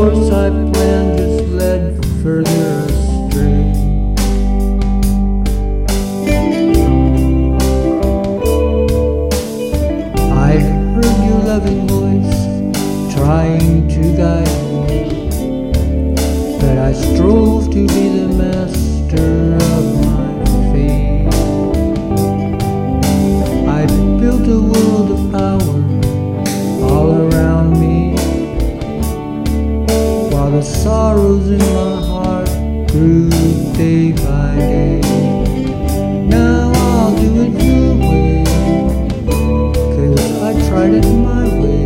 course I planned just led further astray. I heard your loving voice trying to guide me, but I strove to be the master of my fate. I built a world of power all around me, while the sorrows in my heart grew day by day. Now I'll do it your way, 'cause I tried it my way,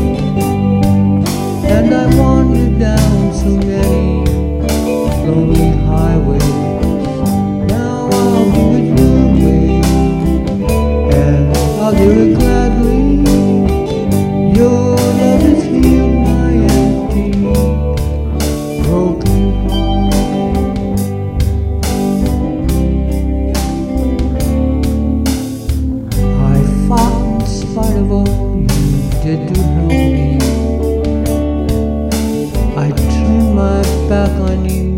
and I wandered down so many lonely highways. Now I'll do it your way, and I'll do it gladly. Your love has healed my empty, broken heart. I fought in spite of all you did to help me. I turned my back on you